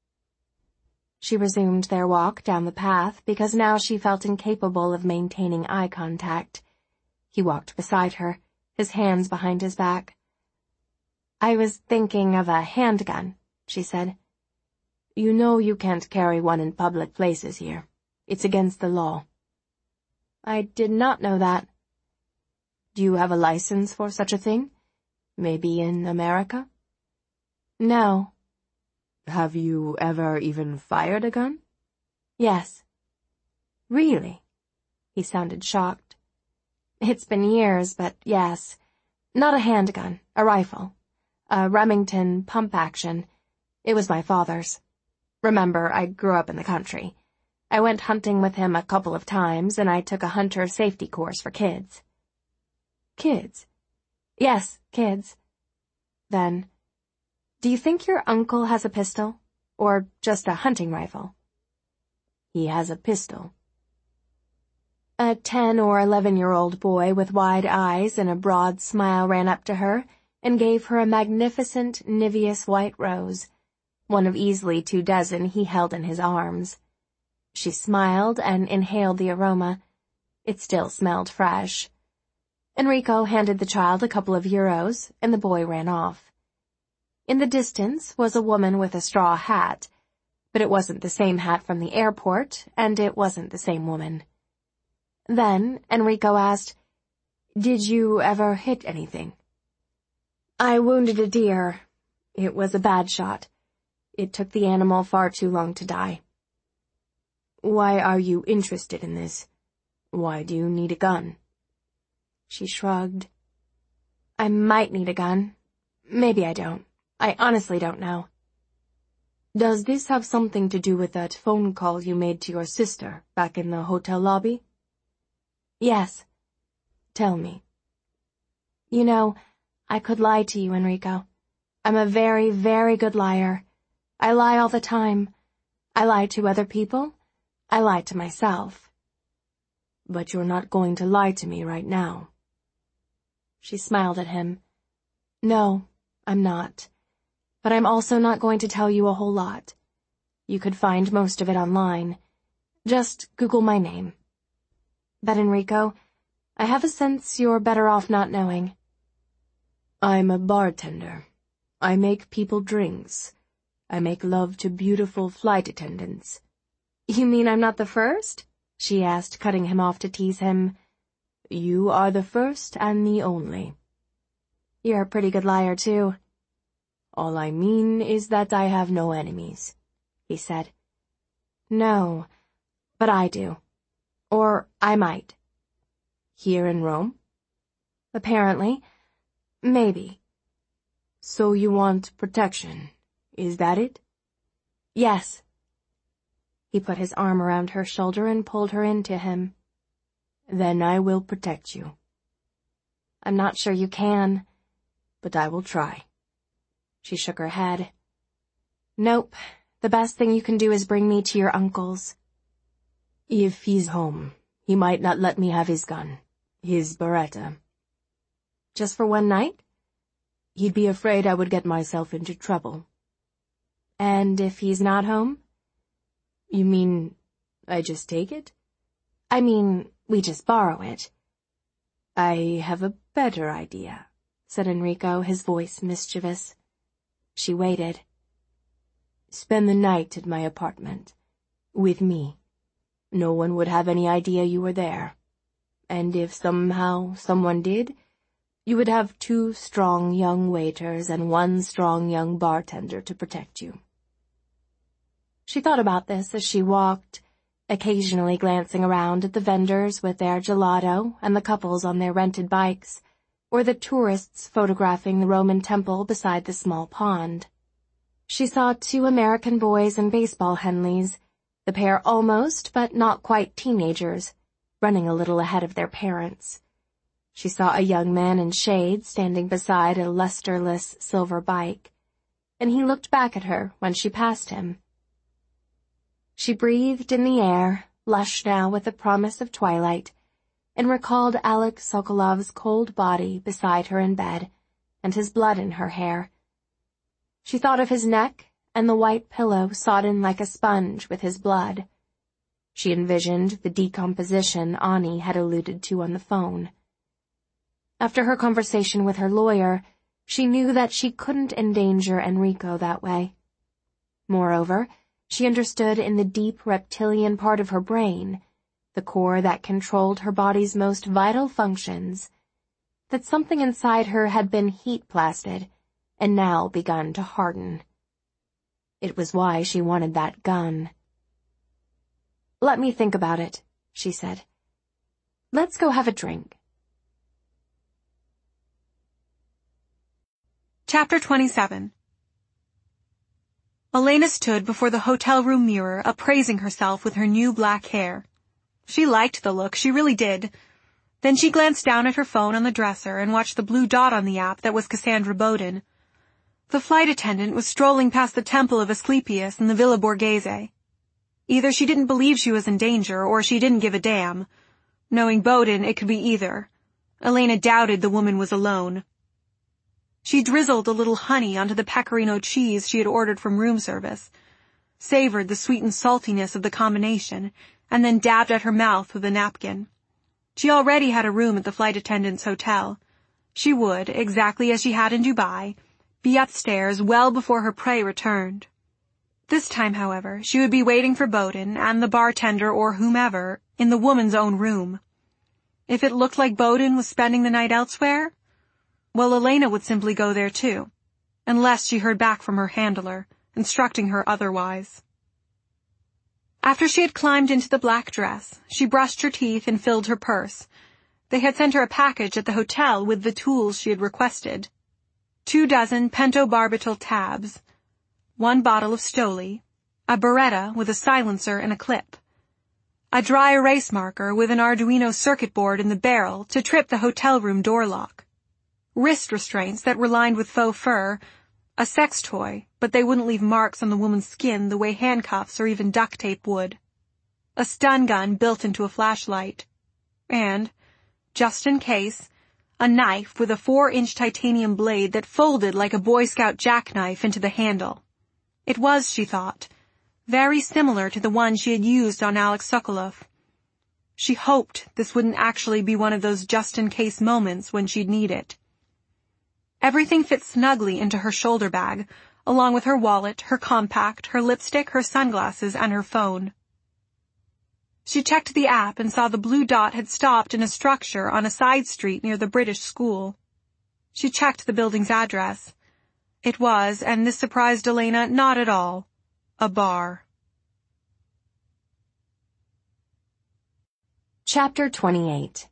She resumed their walk down the path because now she felt incapable of maintaining eye contact. He walked beside her, his hands behind his back. "I was thinking of a handgun," she said. "You know you can't carry one in public places here. It's against the law." "I did not know that." "Do you have a license for such a thing? Maybe in America?" "No." "Have you ever even fired a gun?" "Yes." "Really?" He sounded shocked. "It's been years, but yes. Not a handgun, a rifle. A Remington pump-action. It was my father's. Remember, I grew up in the country. I went hunting with him a couple of times, and I took a hunter safety course for kids." "Kids?" "Yes, kids." Then, "Do you think your uncle has a pistol? Or just a hunting rifle?" "He has a pistol." A ten or eleven-year-old boy with wide eyes and a broad smile ran up to her and gave her a magnificent Niveus white rose, one of easily two dozen he held in his arms. She smiled and inhaled the aroma. It still smelled fresh. Enrico handed the child a couple of euros, and the boy ran off. In the distance was a woman with a straw hat, but it wasn't the same hat from the airport, and it wasn't the same woman. Then Enrico asked, "Did you ever hit anything?" "I wounded a deer. It was a bad shot. It took the animal far too long to die." "Why are you interested in this? Why do you need a gun?" She shrugged. "I might need a gun. Maybe I don't. I honestly don't know." "Does this have something to do with that phone call you made to your sister back in the hotel lobby?" "Yes." "Tell me." "You know, I could lie to you, Enrico. I'm a very, very good liar. I lie all the time. I lie to other people. I lie to myself." "But you're not going to lie to me right now." She smiled at him. "No, I'm not. But I'm also not going to tell you a whole lot. You could find most of it online. Just Google my name. But Enrico, I have a sense you're better off not knowing." I'm a bartender. I make people drinks. I make love to beautiful flight attendants. You mean I'm not the first? She asked, cutting him off to tease him. You are the first and the only. You're a pretty good liar, too. All I mean is that I have no enemies, he said. No, but I do. Or I might. Here in Rome? Apparently. Maybe. So you want protection, is that it? Yes. He put his arm around her shoulder and pulled her into him. Then I will protect you. I'm not sure you can. But I will try. She shook her head. Nope. The best thing you can do is bring me to your uncle's. If he's home, he might not let me have his gun, his Beretta. Just for one night? He'd be afraid I would get myself into trouble. And if he's not home? You mean I just take it? I mean, we just borrow it. I have a better idea, said Enrico, his voice mischievous. She waited. Spend the night at my apartment. With me. No one would have any idea you were there. And if somehow someone did, you would have two strong young waiters and one strong young bartender to protect you. She thought about this as she walked, occasionally glancing around at the vendors with their gelato and the couples on their rented bikes, or the tourists photographing the Roman temple beside the small pond. She saw two American boys in baseball Henleys, the pair almost but not quite teenagers, running a little ahead of their parents. She saw a young man in shades standing beside a lusterless silver bike, and he looked back at her when she passed him. She breathed in the air, lush now with the promise of twilight, and recalled Alex Sokolov's cold body beside her in bed, and his blood in her hair. She thought of his neck and the white pillow sodden like a sponge with his blood. She envisioned the decomposition Ani had alluded to on the phone. After her conversation with her lawyer, she knew that she couldn't endanger Enrico that way. Moreover, she understood in the deep reptilian part of her brain, the core that controlled her body's most vital functions, that something inside her had been heat-blasted and now begun to harden. It was why she wanted that gun. "Let me think about it," she said. "Let's go have a drink." Chapter twenty-seven. Elena stood before the hotel room mirror, appraising herself with her new black hair. She liked the look, she really did. Then she glanced down at her phone on the dresser and watched the blue dot on the app that was Cassandra Bowden. The flight attendant was strolling past the temple of Asclepius in the Villa Borghese. Either she didn't believe she was in danger, or she didn't give a damn. Knowing Bowden, it could be either. Elena doubted the woman was alone. She drizzled a little honey onto the pecorino cheese she had ordered from room service, savored the sweetened saltiness of the combination, and then dabbed at her mouth with a napkin. She already had a room at the flight attendant's hotel. She would, exactly as she had in Dubai, be upstairs well before her prey returned. This time, however, she would be waiting for Bowden and the bartender or whomever in the woman's own room. If it looked like Bowden was spending the night elsewhere, well, Elena would simply go there too, unless she heard back from her handler, instructing her otherwise. After she had climbed into the black dress, she brushed her teeth and filled her purse. They had sent her a package at the hotel with the tools she had requested. Two dozen pentobarbital tabs, one bottle of Stoli, a Beretta with a silencer and a clip, a dry erase marker with an Arduino circuit board in the barrel to trip the hotel room door lock, wrist restraints that were lined with faux fur, a sex toy, but they wouldn't leave marks on the woman's skin the way handcuffs or even duct tape would, a stun gun built into a flashlight, and, just in case, a knife with a four-inch titanium blade that folded like a Boy Scout jackknife into the handle. It was, she thought, very similar to the one she had used on Alex Sokolov. She hoped this wouldn't actually be one of those just-in-case moments when she'd need it. Everything fit snugly into her shoulder bag, along with her wallet, her compact, her lipstick, her sunglasses, and her phone. She checked the app and saw the blue dot had stopped in a structure on a side street near the British school. She checked the building's address. It was, and this surprised Elena not at all, a bar. Chapter twenty-eight.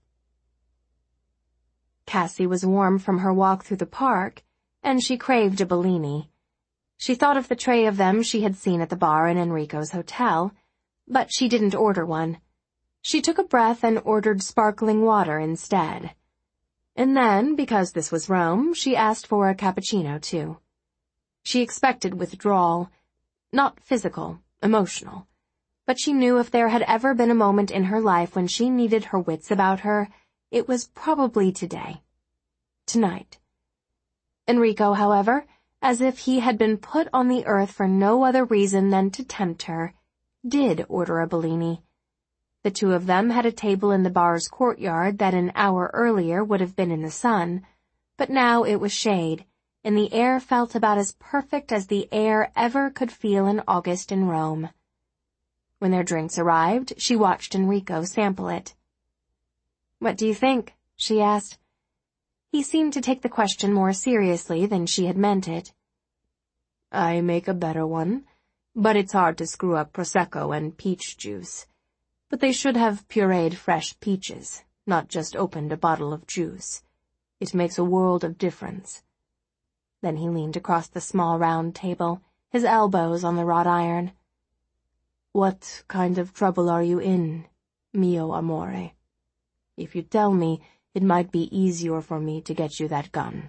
Cassie was warm from her walk through the park, and she craved a Bellini. She thought of the tray of them she had seen at the bar in Enrico's hotel, but she didn't order one. She took a breath and ordered sparkling water instead. And then, because this was Rome, she asked for a cappuccino, too. She expected withdrawal, not physical, emotional. But she knew if there had ever been a moment in her life when she needed her wits about her, it was probably today. Tonight. Enrico, however, as if he had been put on the earth for no other reason than to tempt her, did order a Bellini. The two of them had a table in the bar's courtyard that an hour earlier would have been in the sun, but now it was shade, and the air felt about as perfect as the air ever could feel in August in Rome. When their drinks arrived, she watched Enrico sample it. "What do you think?" she asked. He seemed to take the question more seriously than she had meant it. "I make a better one, but it's hard to screw up Prosecco and peach juice. But they should have pureed fresh peaches, not just opened a bottle of juice. It makes a world of difference." Then he leaned across the small round table, his elbows on the wrought iron. "What kind of trouble are you in, mio amore? If you tell me, it might be easier for me to get you that gun."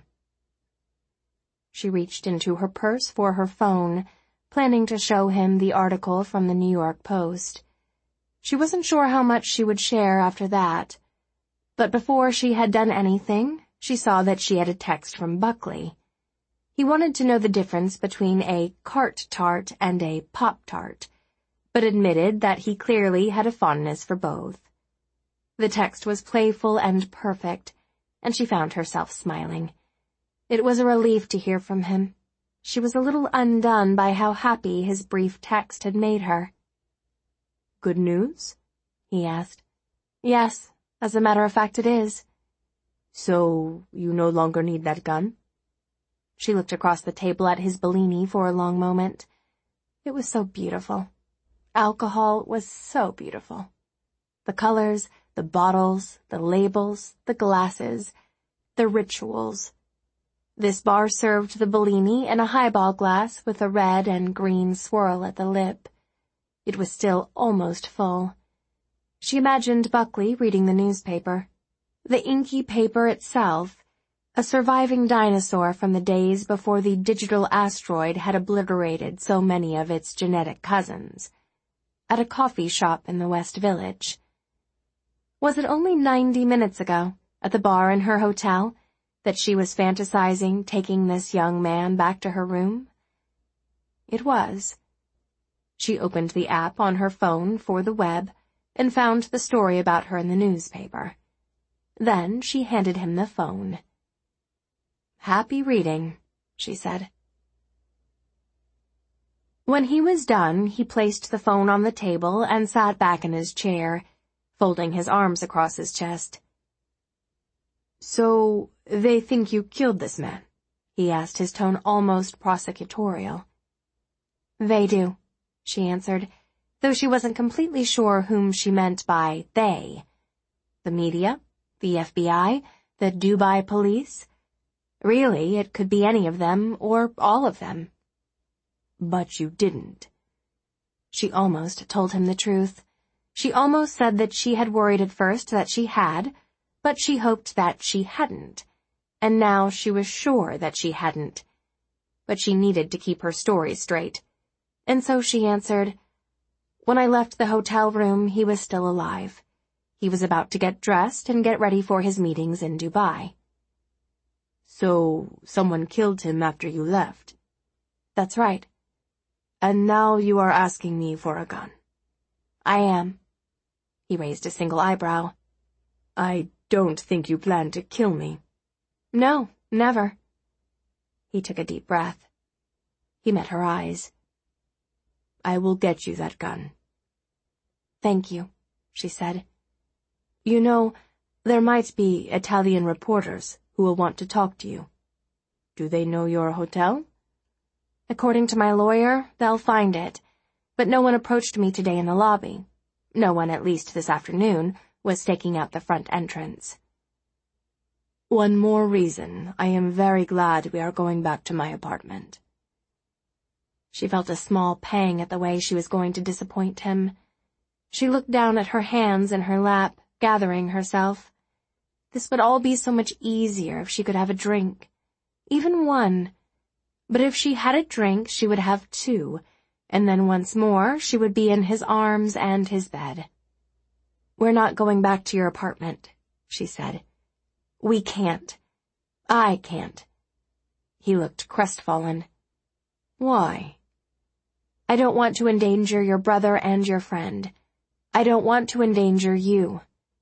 She reached into her purse for her phone, planning to show him the article from the New York Post. She wasn't sure how much she would share after that. But before she had done anything, she saw that she had a text from Buckley. He wanted to know the difference between a cart tart and a Pop-Tart, but admitted that he clearly had a fondness for both. The text was playful and perfect, and she found herself smiling. It was a relief to hear from him. She was a little undone by how happy his brief text had made her. "Good news?" he asked. "Yes, as a matter of fact it is." "So, you no longer need that gun?" She looked across the table at his Bellini for a long moment. It was so beautiful. Alcohol was so beautiful. The colors, the bottles, the labels, the glasses, the rituals. This bar served the Bellini in a highball glass with a red and green swirl at the lip. It was still almost full. She imagined Buckley reading the newspaper. The inky paper itself, a surviving dinosaur from the days before the digital asteroid had obliterated so many of its genetic cousins. At a coffee shop in the West Village. Was it only ninety minutes ago, at the bar in her hotel, that she was fantasizing taking this young man back to her room? It was. She opened the app on her phone for the web and found the story about her in the newspaper. Then she handed him the phone. "Happy reading," she said. When he was done, he placed the phone on the table and sat back in his chair, folding his arms across his chest. "So, they think you killed this man?" he asked, his tone almost prosecutorial. "They do," she answered, though she wasn't completely sure whom she meant by they. The media? The F B I? The Dubai police? Really, it could be any of them, or all of them. "But you didn't." She almost told him the truth. She almost said that she had worried at first that she had, but she hoped that she hadn't, and now she was sure that she hadn't. But she needed to keep her story straight, and so she answered, "When I left the hotel room, he was still alive. He was about to get dressed and get ready for his meetings in Dubai." "So, someone killed him after you left?" "That's right." "And now you are asking me for a gun?" "I am." He raised a single eyebrow. "I don't think you plan to kill me." "No, never." He took a deep breath. He met her eyes. I will get you that gun. Thank you, she said. You know, there might be Italian reporters who will want to talk to you. Do they know your hotel? According to my lawyer, they'll find it, but no one approached me today in the lobby. No one, at least this afternoon, was staking out the front entrance. One more reason I am very glad we are going back to my apartment. She felt a small pang at the way she was going to disappoint him. She looked down at her hands in her lap, gathering herself. This would all be so much easier if she could have a drink. Even one. But if she had a drink, she would have two, and then once more she would be in his arms and his bed. "We're not going back to your apartment," she said. "We can't. I can't." He looked crestfallen. "Why?" "I don't want to endanger your brother and your friend. I don't want to endanger you."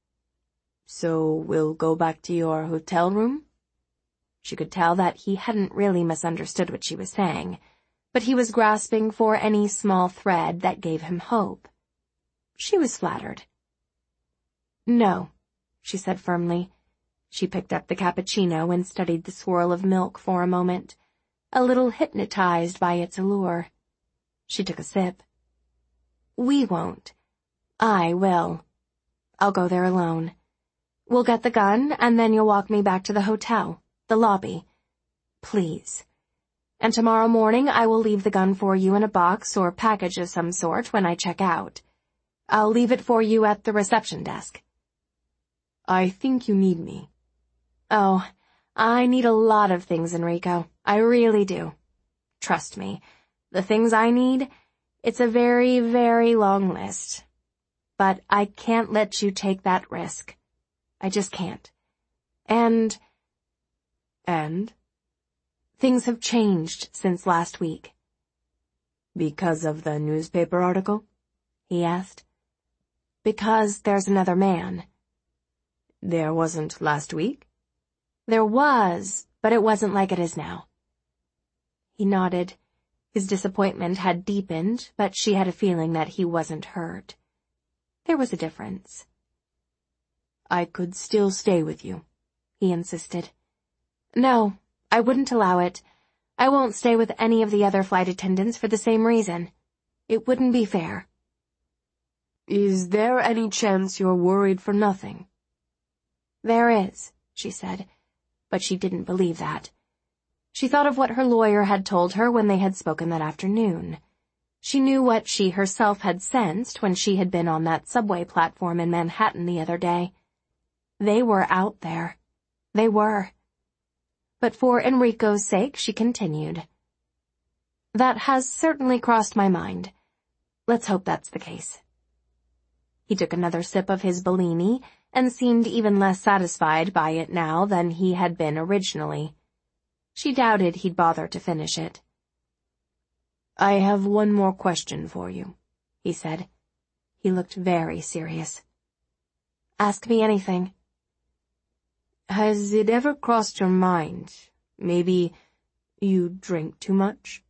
"So we'll go back to your hotel room?" She could tell that he hadn't really misunderstood what she was saying, but he was grasping for any small thread that gave him hope. She was flattered. "No," she said firmly. She picked up the cappuccino and studied the swirl of milk for a moment, a little hypnotized by its allure. She took a sip. "We won't. I will. I'll go there alone. We'll get the gun, and then you'll walk me back to the hotel, the lobby. Please. And tomorrow morning I will leave the gun for you in a box or package of some sort when I check out. I'll leave it for you at the reception desk." "I think you need me." "Oh, I need a lot of things, Enrico. I really do. Trust me. The things I need, it's a very, very long list. But I can't let you take that risk. I just can't. And... And? Things have changed since last week." "Because of the newspaper article?" he asked. "Because there's another man." "There wasn't last week?" "There was, but it wasn't like it is now." He nodded. His disappointment had deepened, but she had a feeling that he wasn't hurt. There was a difference. "I could still stay with you," he insisted. "No, I wouldn't allow it. I won't stay with any of the other flight attendants for the same reason. It wouldn't be fair." "Is there any chance you're worried for nothing?" "There is," she said, but she didn't believe that. She thought of what her lawyer had told her when they had spoken that afternoon. She knew what she herself had sensed when she had been on that subway platform in Manhattan the other day. They were out there. They were. But for Enrico's sake, she continued. "That has certainly crossed my mind. Let's hope that's the case." He took another sip of his Bellini and seemed even less satisfied by it now than he had been originally. She doubted he'd bother to finish it. "I have one more question for you," he said. He looked very serious. "Ask me anything." "Has it ever crossed your mind, maybe you drink too much?"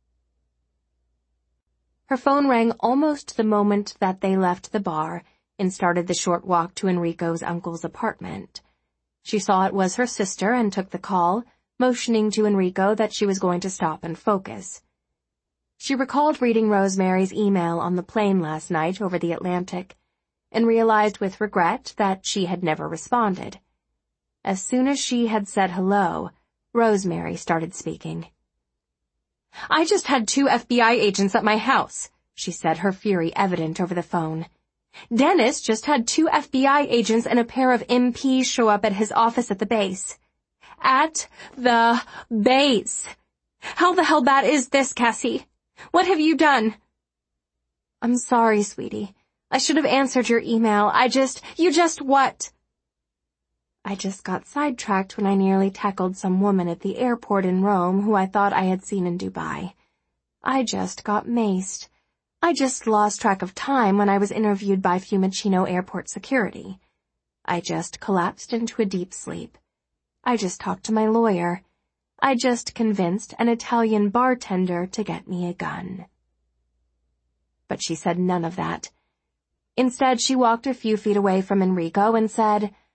Her phone rang almost the moment that they left the bar and started the short walk to Enrico's uncle's apartment. She saw it was her sister and took the call, motioning to Enrico that she was going to stop and focus. She recalled reading Rosemary's email on the plane last night over the Atlantic, and realized with regret that she had never responded. As soon as she had said hello, Rosemary started speaking. "I just had two F B I agents at my house," she said, her fury evident over the phone. "Dennis just had two F B I agents and a pair of M Ps show up at his office at the base. At the base. How the hell bad is this, Cassie? What have you done?" "I'm sorry, sweetie. I should have answered your email. I just... You just what?" "I just got sidetracked when I nearly tackled some woman at the airport in Rome who I thought I had seen in Dubai. I just got maced. I just lost track of time when I was interviewed by Fiumicino Airport security. I just collapsed into a deep sleep. I just talked to my lawyer. I just convinced an Italian bartender to get me a gun." But she said none of that. Instead, she walked a few feet away from Enrico and said,